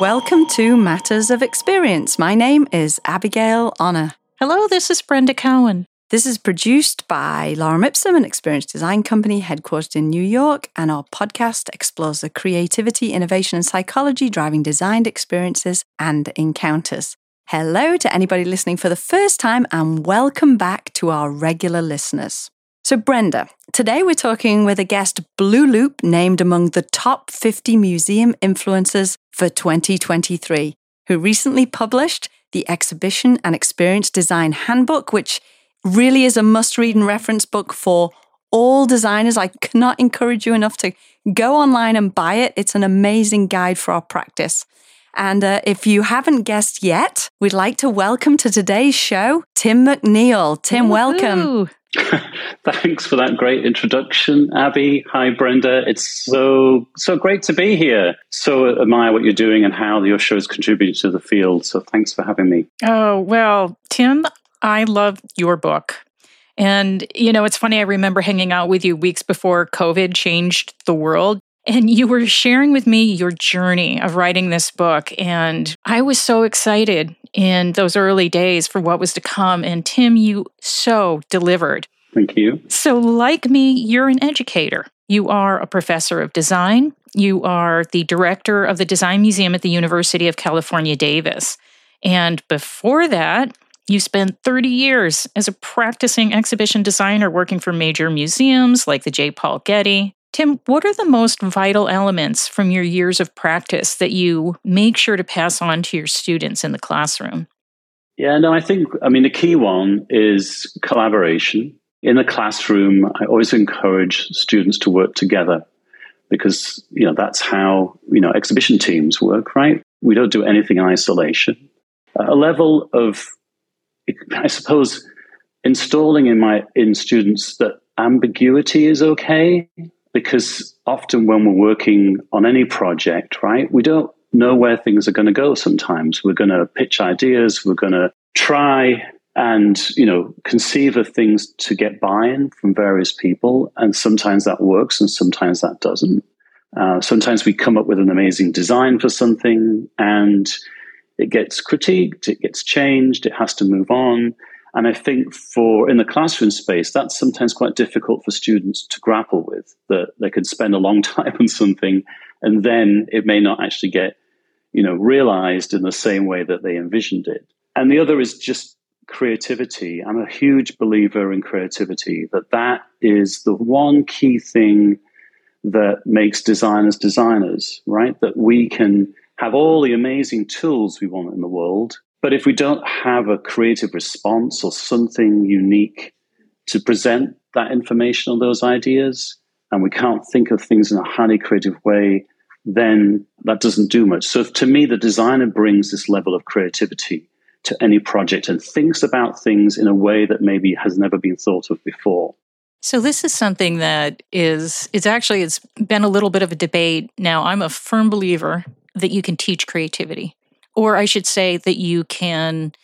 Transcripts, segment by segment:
Welcome to Matters of Experience. My name is Abigail Honor. Hello, this is Brenda Cowan. This is produced by Lorem Ipsum, an experience design company headquartered in New York, and our podcast explores the creativity, innovation, and psychology driving designed experiences and encounters. Hello to anybody listening for the first time, and welcome back to our regular listeners. So Brenda, today we're talking with a guest, Blue Loop, named among the top 50 museum influencers for 2023, who recently published the Exhibition and Experience Design Handbook, which really is a must-read and reference book for all designers. I cannot encourage you enough to go online and buy it. It's an amazing guide for our practice. And if you haven't guessed yet, we'd like to welcome to today's show, Tim McNeil. Tim, welcome. Thanks for that great introduction, Abby. Hi, Brenda. It's so great to be here. So admire what you're doing and how your show is contributing to the field. So thanks for having me. Oh, well, Tim, I love your book. And, it's funny, I remember hanging out with you weeks before COVID changed the world. And you were sharing with me your journey of writing this book. And I was so excited in those early days for what was to come. And Tim, you so delivered. Thank you. So like me, you're an educator. You are a professor of design. You are the director of the Design Museum at the University of California, Davis. And before that, you spent 30 years as a practicing exhibition designer working for major museums like the J. Paul Getty. Tim, what are the most vital elements from your years of practice that you make sure to pass on to your students in the classroom? Yeah, no, I think the key one is collaboration. In the classroom, I always encourage students to work together because, that's how, exhibition teams work, right? We don't do anything in isolation. A level of, I suppose, installing in students that ambiguity is okay. Because often when we're working on any project, right, we don't know where things are going to go sometimes. We're going to pitch ideas. We're going to try and, conceive of things to get buy-in from various people. And sometimes that works and sometimes that doesn't. Sometimes we come up with an amazing design for something and it gets critiqued, it gets changed, it has to move on. And I think in the classroom space, that's sometimes quite difficult for students to grapple with, that they could spend a long time on something and then it may not actually get, realized in the same way that they envisioned it. And the other is just creativity. I'm a huge believer in creativity, that is the one key thing that makes designers, right? That we can have all the amazing tools we want in the world, but if we don't have a creative response or something unique to present that information or those ideas, and we can't think of things in a highly creative way, then that doesn't do much. So to me, the designer brings this level of creativity to any project and thinks about things in a way that maybe has never been thought of before. So this is something that it's been a little bit of a debate. Now, I'm a firm believer that you can teach creativity. Or I should say that you can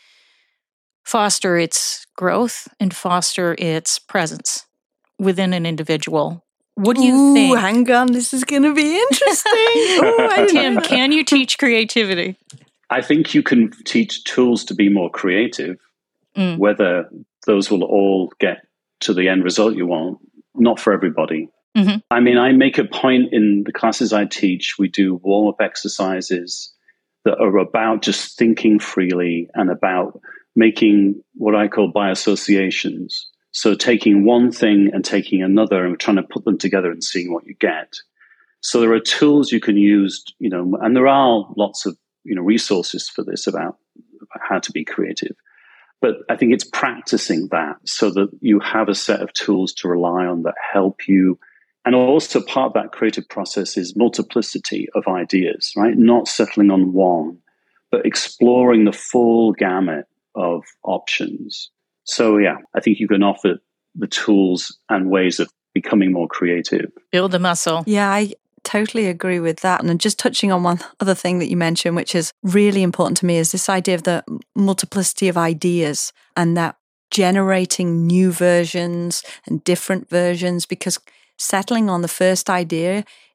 foster its growth and foster its presence within an individual. What do you think? Hang on, this is going to be interesting. Tim, can you teach creativity? I think you can teach tools to be more creative, whether those will all get to the end result you want, not for everybody. Mm-hmm. I make a point in the classes I teach, we do warm-up exercises that are about just thinking freely and about making what I call by-associations. So taking one thing and taking another and trying to put them together and seeing what you get. So there are tools you can use, and there are lots of, resources for this about how to be creative. But I think it's practicing that so that you have a set of tools to rely on that help you. And also part of that creative process is multiplicity of ideas, right? Not settling on one, but exploring the full gamut of options. So yeah, I think you can offer the tools and ways of becoming more creative. Build the muscle. Yeah, I totally agree with that. And just touching on one other thing that you mentioned, which is really important to me, is this idea of the multiplicity of ideas and that generating new versions and different versions, because settling on the first idea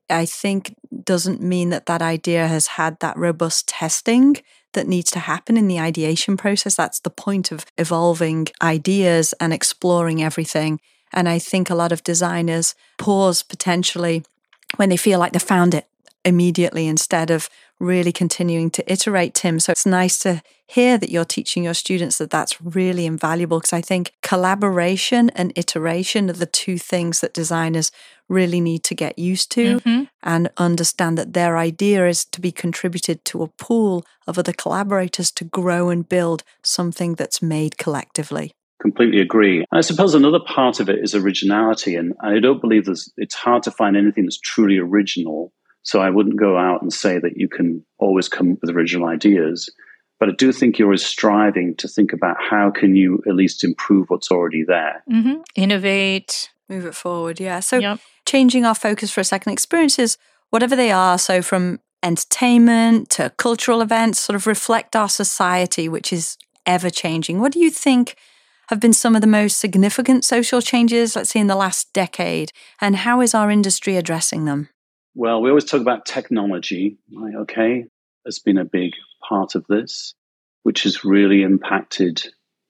I think doesn't mean that idea has had that robust testing that needs to happen in the ideation process. That's the point of evolving ideas and exploring everything. And I think a lot of designers pause potentially when they feel like they found it immediately instead of really continuing to iterate, Tim. So it's nice to hear that you're teaching your students that that's really invaluable, because I think collaboration and iteration are the two things that designers really need to get used to and understand that their idea is to be contributed to a pool of other collaborators to grow and build something that's made collectively. Completely agree. I suppose another part of it is originality, and I don't believe it's hard to find anything that's truly original. So I wouldn't go out and say that you can always come up with original ideas, but I do think you're always striving to think about how can you at least improve what's already there. Innovate. Move it forward, yeah. So changing our focus for a second, experiences, whatever they are, so from entertainment to cultural events, sort of reflect our society, which is ever changing. What do you think have been some of the most significant social changes, let's say, in the last decade, and how is our industry addressing them? Well, we always talk about technology, right? Okay, has been a big part of this, which has really impacted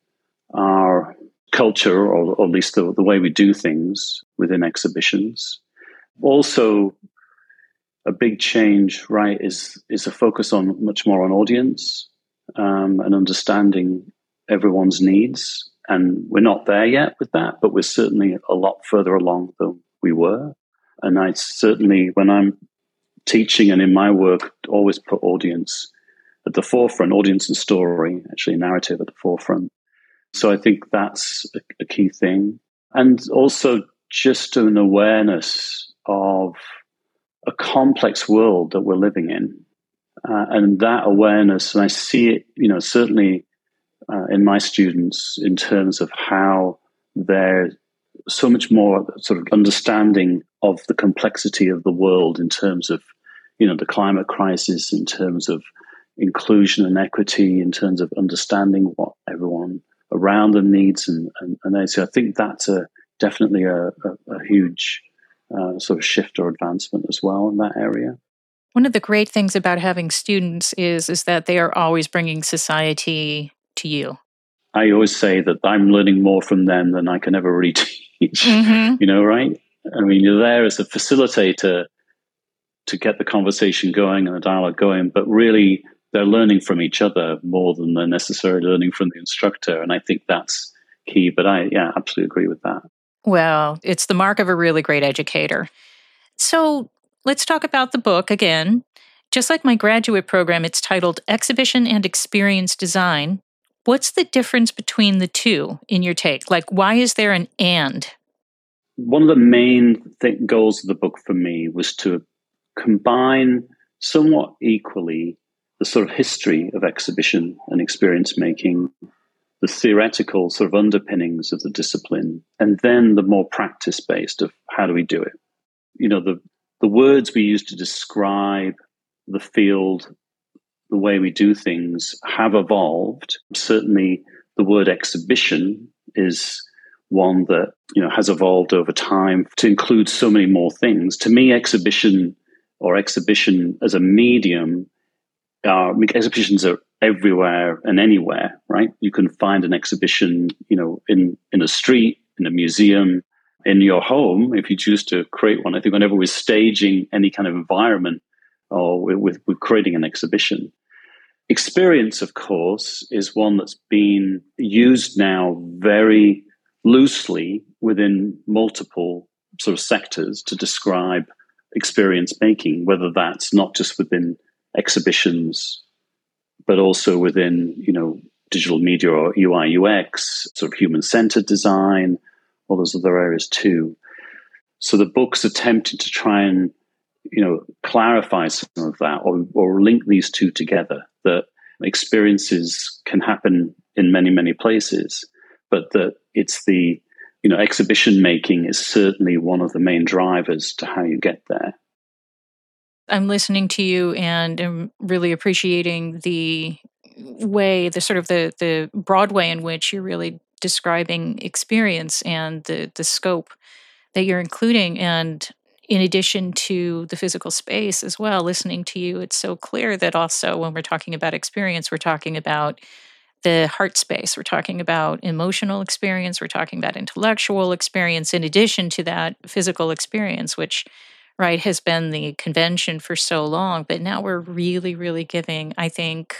our culture, or at least the way we do things within exhibitions. Also, a big change, right, is a focus on much more on audience and understanding everyone's needs. And we're not there yet with that, but we're certainly a lot further along than we were. And I certainly, when I'm teaching and in my work, always put audience at the forefront, audience and story, actually narrative at the forefront. So I think that's a key thing. And also just an awareness of a complex world that we're living in. And that awareness, and I see it, certainly in my students in terms of how they're so much more sort of understanding of the complexity of the world in terms of, the climate crisis, in terms of inclusion and equity, in terms of understanding what everyone around them needs. And so I think that's definitely a huge sort of shift or advancement as well in that area. One of the great things about having students is that they are always bringing society to you. I always say that I'm learning more from them than I can ever really teach, right? I mean, you're there as a facilitator to get the conversation going and the dialogue going, but really they're learning from each other more than they're necessarily learning from the instructor. And I think that's key, but I absolutely agree with that. Well, it's the mark of a really great educator. So let's talk about the book again. Just like my graduate program, it's titled Exhibition and Experience Design. What's the difference between the two in your take? Like, why is there an and? One of the main goals of the book for me was to combine somewhat equally the sort of history of exhibition and experience making, the theoretical sort of underpinnings of the discipline, and then the more practice-based of how do we do it. The words we use to describe the field, the way we do things have evolved. Certainly the word exhibition is one that, has evolved over time to include so many more things. To me, exhibition as a medium, exhibitions are everywhere and anywhere, right? You can find an exhibition, in a street, in a museum, in your home, if you choose to create one. I think whenever we're staging any kind of environment or we're creating an exhibition. Experience, of course, is one that's been used now very loosely within multiple sort of sectors to describe experience making, whether that's not just within exhibitions, but also within, digital media or UI, UX, sort of human-centered design, all those other areas too. So the book's attempting to try and, clarify some of that or link these two together, that experiences can happen in many, many places, but that it's the, exhibition making is certainly one of the main drivers to how you get there. I'm listening to you and I'm really appreciating the way, the broad way in which you're really describing experience and the scope that you're including. And in addition to the physical space as well, listening to you, it's so clear that also when we're talking about experience, we're talking about the heart space, we're talking about emotional experience, we're talking about intellectual experience, in addition to that physical experience, which, right, has been the convention for so long. But now we're really, really giving, I think,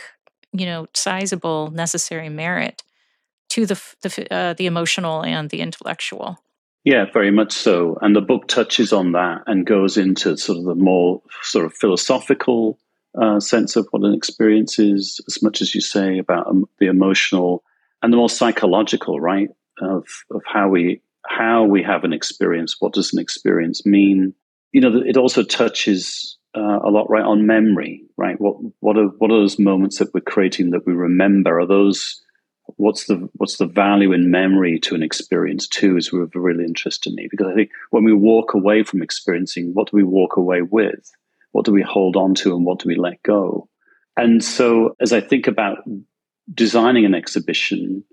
sizable necessary merit to the emotional and the intellectual. Yeah, very much so. And the book touches on that and goes into sort of the more sort of philosophical sense of what an experience is, as much as you say about the emotional and the more psychological, right, of how we have an experience. What does an experience mean? It also touches a lot, right, on memory, right? What are those moments that we're creating that we remember? Are those what's the value in memory to an experience too is really interested me, because I think when we walk away from experiencing, what do we walk away with? What do we hold on to and what do we let go? And so as I think about designing an exhibition,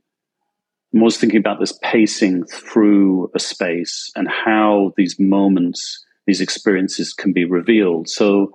I'm always thinking about this pacing through a space and how these moments, these experiences can be revealed. So,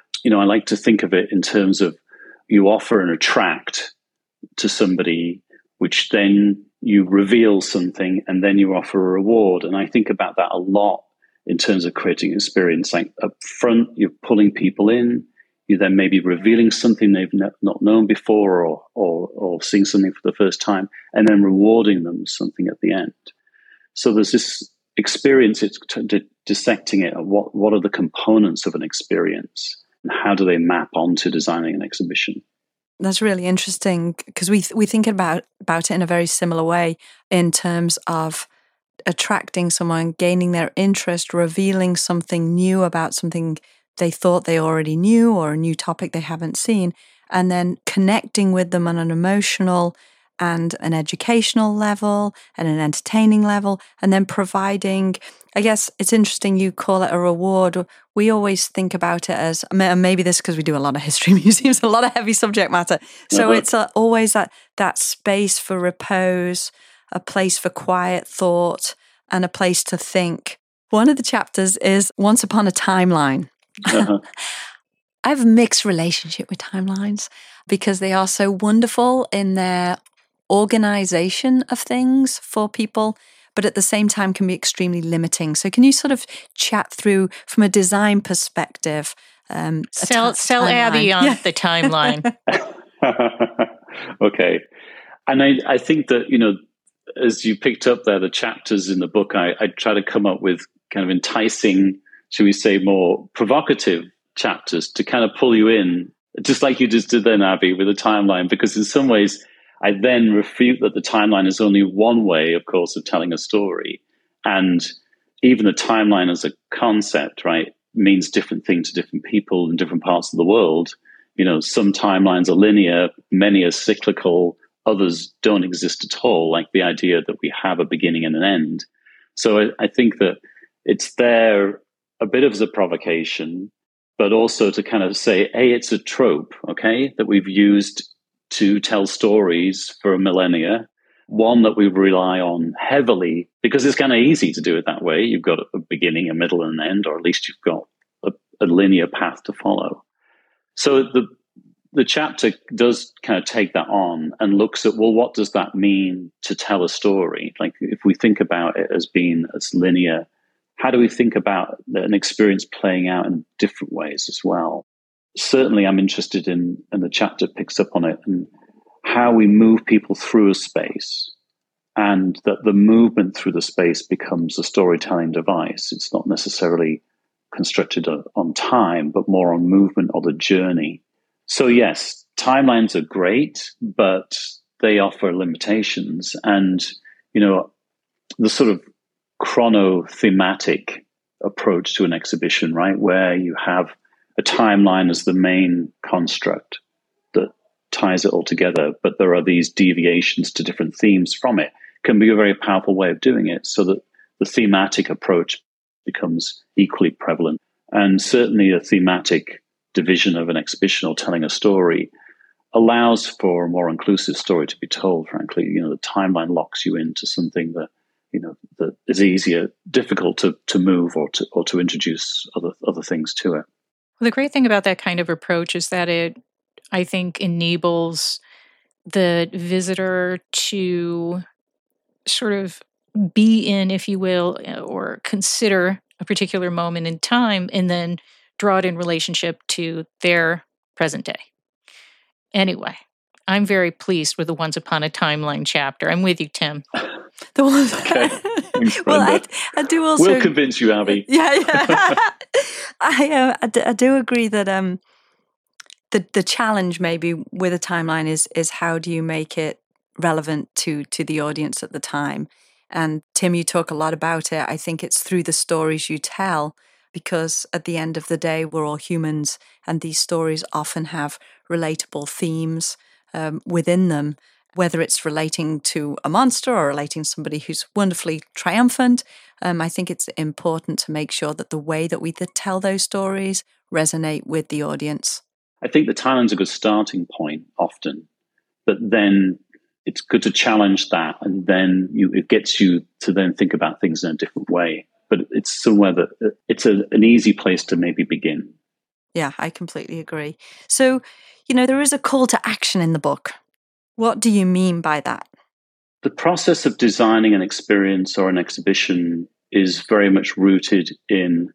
I like to think of it in terms of you offer and attract to somebody, which then you reveal something and then you offer a reward. And I think about that a lot in terms of creating experience. Like up front, you're pulling people in, you then maybe revealing something they've not known before or seeing something for the first time, and then rewarding them something at the end. So there's this experience, it's dissecting it. What are the components of an experience and how do they map onto designing an exhibition? That's really interesting, because we think about it in a very similar way in terms of attracting someone, gaining their interest, revealing something new about something they thought they already knew or a new topic they haven't seen, and then connecting with them on an emotional and an educational level and an entertaining level, and then providing, I guess it's interesting you call it a reward. We always think about it as, maybe this because we do a lot of history museums, a lot of heavy subject matter. So it's always that space for repose, a place for quiet thought, and a place to think. One of the chapters is Once Upon a Timeline. I have a mixed relationship with timelines because they are so wonderful in their organization of things for people, but at the same time can be extremely limiting. So can you sort of chat through from a design perspective? Sell Abby on the timeline. Okay. And I think that, as you picked up there, the chapters in the book, I try to come up with kind of enticing, should we say, more provocative chapters to kind of pull you in, just like you just did then, Abby, with the timeline, because in some ways, I then refute that the timeline is only one way, of course, of telling a story. And even the timeline as a concept, right, means different things to different people in different parts of the world. Some timelines are linear, many are cyclical, others don't exist at all, like the idea that we have a beginning and an end. So I think that it's there a bit as a provocation, but also to kind of say, hey, it's a trope, okay, that we've used to tell stories for millennia, one that we rely on heavily because it's kind of easy to do it that way. You've got a beginning, a middle, and an end, or at least you've got a linear path to follow. So the chapter does kind of take that on and looks at, well, what does that mean to tell a story? Like if we think about it as being as linear, how do we think about an experience playing out in different ways as well? Certainly I'm interested in, and the chapter picks up on it, and how we move people through a space, and that the movement through the space becomes a storytelling device. It's not necessarily constructed on time, but more on movement or the journey. So yes, timelines are great, but they offer limitations. And, the sort of chrono-thematic approach to an exhibition, right, where you have a timeline as the main construct that ties it all together, but there are these deviations to different themes from it, can be a very powerful way of doing it, so that the thematic approach becomes equally prevalent. And certainly a thematic division of an exhibition or telling a story allows for a more inclusive story to be told, frankly. The timeline locks you into something that, that is difficult to move or to introduce other things to it. Well, the great thing about that kind of approach is that it, I think, enables the visitor to sort of be in, if you will, or consider a particular moment in time and then draw it in relationship to their present day. Anyway, I'm very pleased with the Once Upon a Timeline chapter. I'm with you, Tim. The ones. Okay. Thanks, Well, I do also. We'll convince you, Abby. Yeah. I do agree that the challenge maybe with a timeline is how do you make it relevant to the audience at the time. And Tim, you talk a lot about it. I think it's through the stories you tell, because at the end of the day, we're all humans, and these stories often have relatable themes within them, whether it's relating to a monster or relating to somebody who's wonderfully triumphant. I think it's important to make sure that the way that we tell those stories resonate with the audience. I think the Thailand's a good starting point often, but then it's good to challenge that, and then it gets you to then think about things in a different way. But it's somewhere that it's an easy place to maybe begin. Yeah, I completely agree. So, there is a call to action in the book. What do you mean by that? The process of designing an experience or an exhibition is very much rooted in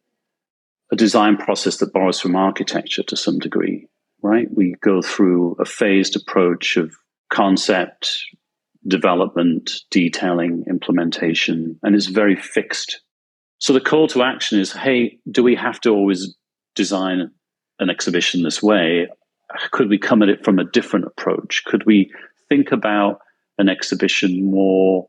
a design process that borrows from architecture to some degree, right? We go through a phased approach of concept, development, detailing, implementation, and it's very fixed. So the call to action is, hey, do we have to always design an exhibition this way? Could we come at it from a different approach? Could we think about an exhibition more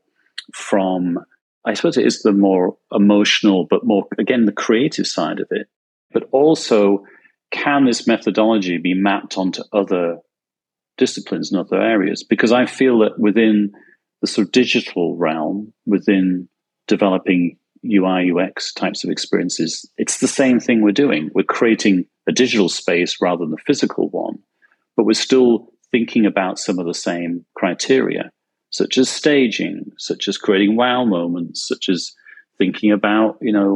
from, I suppose it is the more emotional, but more, again, the creative side of it. But also, can this methodology be mapped onto other disciplines and other areas? Because I feel that within the sort of digital realm, within developing UI, UX types of experiences, it's the same thing we're doing. We're creating a digital space rather than the physical one, but we're still thinking about some of the same criteria, such as staging, such as creating wow moments, such as thinking about,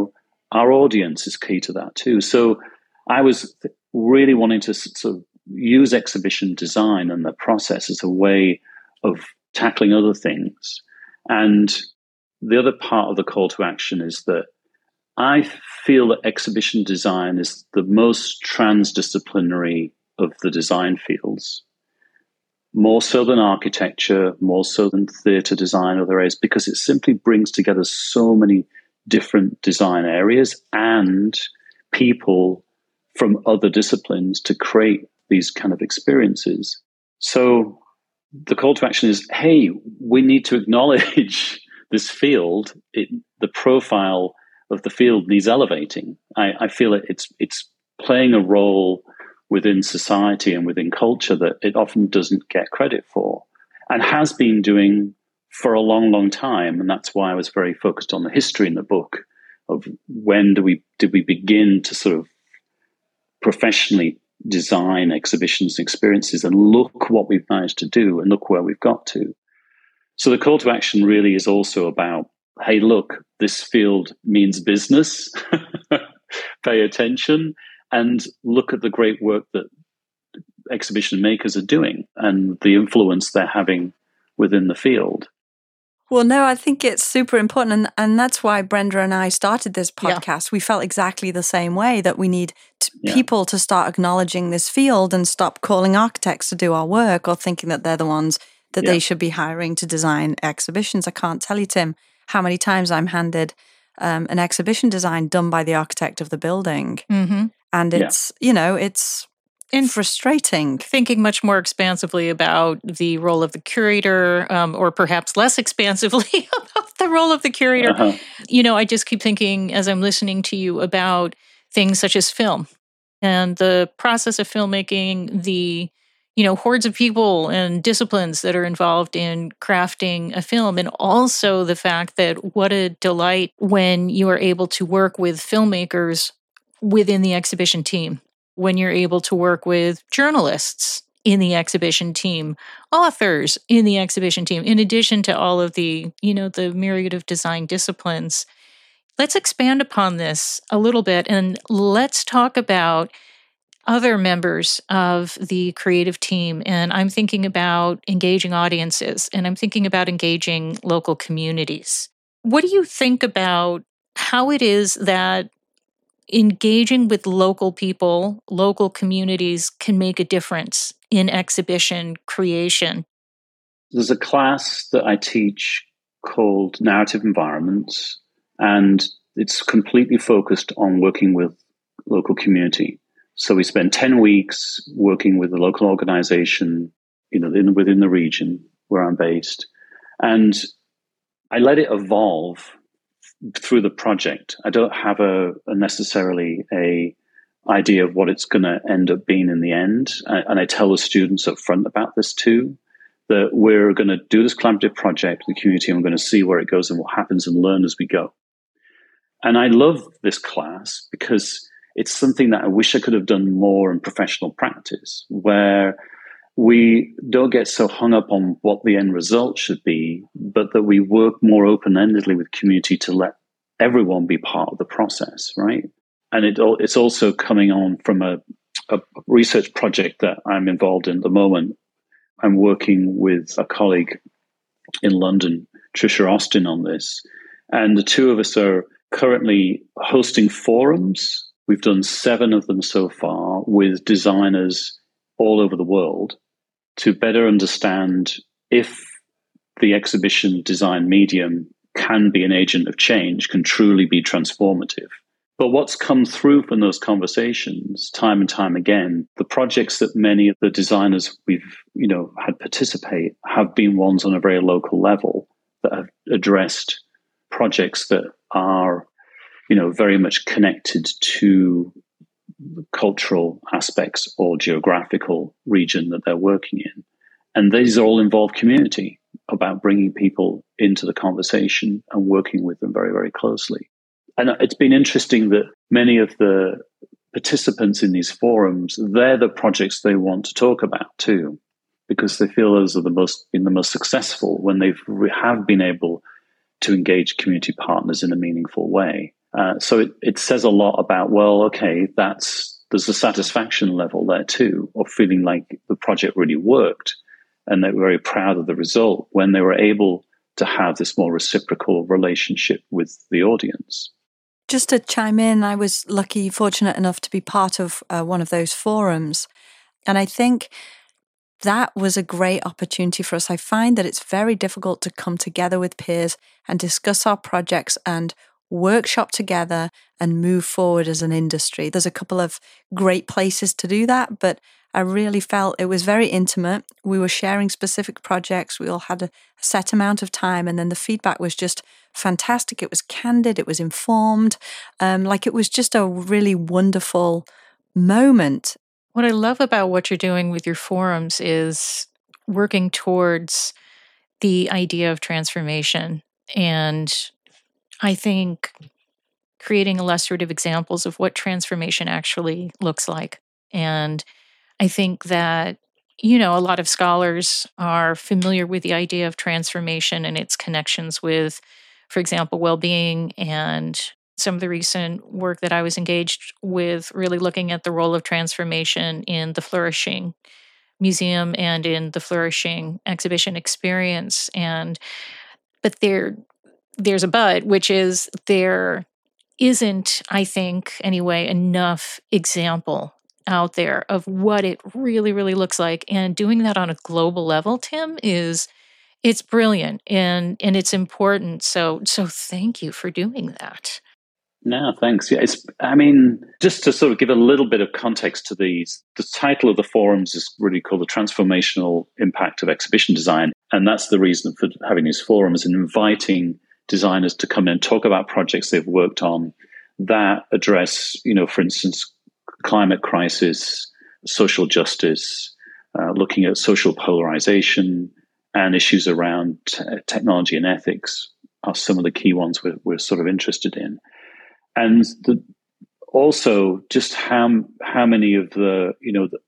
our audience is key to that too. So I was really wanting to sort of use exhibition design and the process as a way of tackling other things. And the other part of the call to action is that I feel that exhibition design is the most transdisciplinary of the design fields, more so than architecture, more so than theatre design, other areas, because it simply brings together so many different design areas and people from other disciplines to create these kind of experiences. So the call to action is, hey, we need to acknowledge this field. The profile of the field needs elevating. I feel it's playing a role within society and within culture that it often doesn't get credit for, and has been doing for a long, long time. And that's why I was very focused on the history in the book of when did we begin to sort of professionally design exhibitions and experiences, and look what we've managed to do and look where we've got to. So the call to action really is also about, hey, look, this field means business. Pay attention and look at the great work that exhibition makers are doing and the influence they're having within the field. Well, no, I think it's super important. And that's why Brenda and I started this podcast. Yeah. We felt exactly the same way, that we need people to start acknowledging this field and stop calling architects to do our work or thinking that they're the ones that they should be hiring to design exhibitions. I can't tell you, Tim, how many times I'm handed an exhibition design done by the architect of the building. Mm-hmm. And it's, it's frustrating. Thinking much more expansively about the role of the curator, or perhaps less expansively about the role of the curator. Uh-huh. I just keep thinking as I'm listening to you about things such as film and the process of filmmaking, the hordes of people and disciplines that are involved in crafting a film. And also the fact that what a delight when you are able to work with filmmakers within the exhibition team, when you're able to work with journalists in the exhibition team, authors in the exhibition team, in addition to all of the, the myriad of design disciplines. Let's expand upon this a little bit and let's talk about other members of the creative team. And I'm thinking about engaging audiences and I'm thinking about engaging local communities. What do you think about how it is that engaging with local people, local communities can make a difference in exhibition creation? There's a class that I teach called Narrative Environments, and it's completely focused on working with local community. So we spend 10 weeks working with a local organization, within the region where I'm based. And I let it evolve through the project. I don't have necessarily a idea of what it's going to end up being in the end. And I tell the students up front about this too, that we're going to do this collaborative project with the community and we're going to see where it goes and what happens and learn as we go. And I love this class because it's something that I wish I could have done more in professional practice, where we don't get so hung up on what the end result should be, but that we work more open-endedly with community to let everyone be part of the process, right? And it's also coming on from a research project that I'm involved in at the moment. I'm working with a colleague in London, Trisha Austin, on this. And the two of us are currently hosting forums. We've done 7 of them so far with designers all over the world to better understand if the exhibition design medium can be an agent of change, can truly be transformative. But what's come through from those conversations time and time again, the projects that many of the designers we've had participate have been ones on a very local level that have addressed projects that are very much connected to cultural aspects or geographical region that they're working in. And these all involve community, about bringing people into the conversation and working with them very, very closely. And it's been interesting that many of the participants in these forums, they're the projects they want to talk about too, because they feel those are the most successful when they have been able to engage community partners in a meaningful way. So it says a lot about, well, okay, there's a satisfaction level there too, of feeling like the project really worked and they're very proud of the result when they were able to have this more reciprocal relationship with the audience. Just to chime in, I was fortunate enough to be part of one of those forums. And I think that was a great opportunity for us. I find that it's very difficult to come together with peers and discuss our projects and workshop together and move forward as an industry. There's a couple of great places to do that, but I really felt it was very intimate. We were sharing specific projects. We all had a set amount of time, and then the feedback was just fantastic. It was candid. It was informed. It was just a really wonderful moment. What I love about what you're doing with your forums is working towards the idea of transformation. And I think creating illustrative examples of what transformation actually looks like. And I think that, a lot of scholars are familiar with the idea of transformation and its connections with, for example, well-being, and some of the recent work that I was engaged with really looking at the role of transformation in the Flourishing Museum and in the Flourishing exhibition experience. But there's a but, which is there isn't, I think anyway, enough example out there of what it really, really looks like. And doing that on a global level, Tim, it's brilliant and it's important. So thank you for doing that. No, thanks. Yeah, just to sort of give a little bit of context to these, the title of the forums is really called The Transformational Impact of Exhibition Design. And that's the reason for having these forums and inviting designers to come in and talk about projects they've worked on that address, for instance, climate crisis, social justice, looking at social polarization, and issues around technology and ethics are some of the key ones we're sort of interested in. And also just how many of the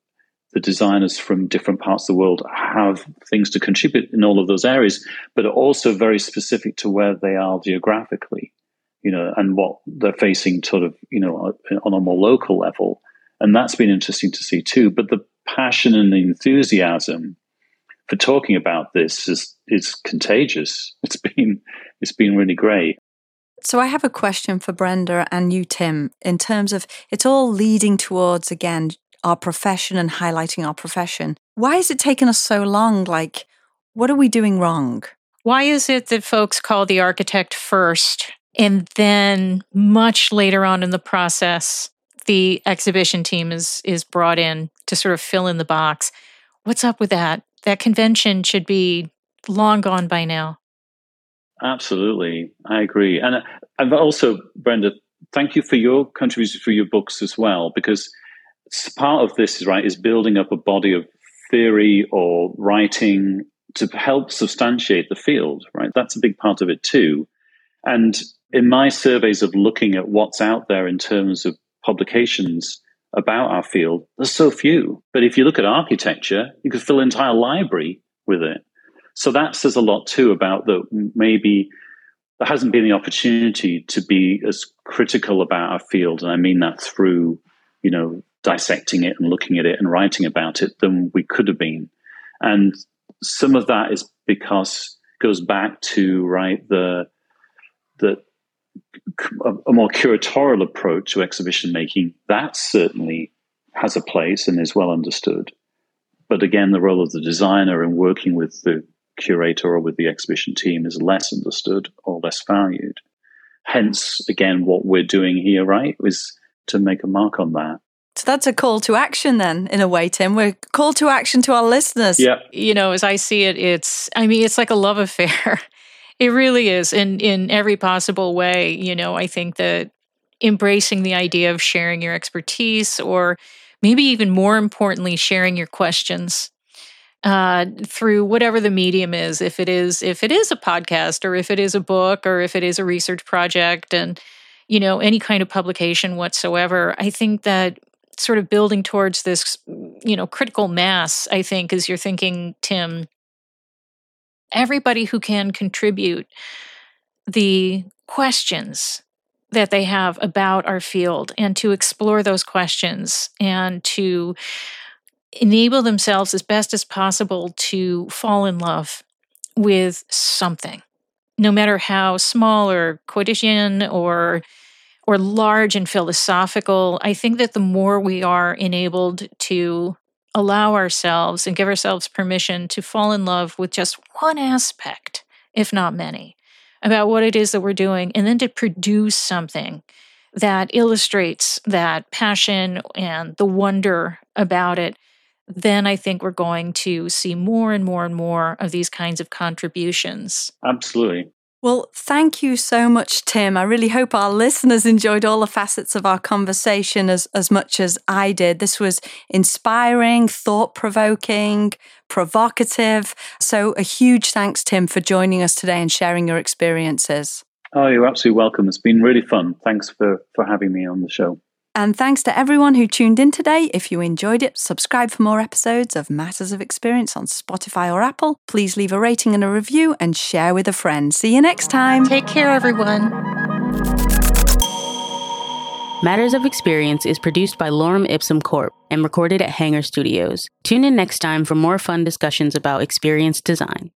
the designers from different parts of the world have things to contribute in all of those areas, but are also very specific to where they are geographically, and what they're facing sort of, on a more local level. And that's been interesting to see too. But the passion and the enthusiasm for talking about this is contagious. It's been really great. So I have a question for Brenda and you, Tim, in terms of it's all leading towards, again, our profession and highlighting our profession. Why has it taken us so long? Like, what are we doing wrong? Why is it that folks call the architect first, and then much later on in the process, the exhibition team is brought in to sort of fill in the box? What's up with that? That convention should be long gone by now. Absolutely. I agree. And I've also, Brenda, thank you for your contributions for your books as well, because part of this is building up a body of theory or writing to help substantiate the field, right? That's a big part of it too. And in my surveys of looking at what's out there in terms of publications about our field, there's so few. But if you look at architecture, you could fill an entire library with it. So that says a lot too about that maybe there hasn't been the opportunity to be as critical about our field. And I mean that through, dissecting it and looking at it and writing about it than we could have been. And some of that is because it goes back to, a more curatorial approach to exhibition making. That certainly has a place and is well understood. But again, the role of the designer in working with the curator or with the exhibition team is less understood or less valued. Hence, again, what we're doing here, is to make a mark on that. So that's a call to action then, in a way, Tim. We're a call to action to our listeners. Yeah. As I see it, it's like a love affair. It really is in every possible way. I think that embracing the idea of sharing your expertise, or maybe even more importantly, sharing your questions through whatever the medium is, if it is a podcast, or if it is a book, or if it is a research project, and any kind of publication whatsoever. I think that sort of building towards this critical mass, I think, as you're thinking, Tim, everybody who can contribute the questions that they have about our field, and to explore those questions, and to enable themselves as best as possible to fall in love with something, no matter how small or quotidian or large and philosophical. I think that the more we are enabled to allow ourselves and give ourselves permission to fall in love with just one aspect, if not many, about what it is that we're doing, and then to produce something that illustrates that passion and the wonder about it, then I think we're going to see more and more and more of these kinds of contributions. Absolutely. Well, thank you so much, Tim. I really hope our listeners enjoyed all the facets of our conversation as much as I did. This was inspiring, thought-provoking, provocative. So a huge thanks, Tim, for joining us today and sharing your experiences. Oh, you're absolutely welcome. It's been really fun. Thanks for having me on the show. And thanks to everyone who tuned in today. If you enjoyed it, subscribe for more episodes of Matters of Experience on Spotify or Apple. Please leave a rating and a review and share with a friend. See you next time. Take care, everyone. Matters of Experience is produced by Lorem Ipsum Corp. and recorded at Hangar Studios. Tune in next time for more fun discussions about experience design.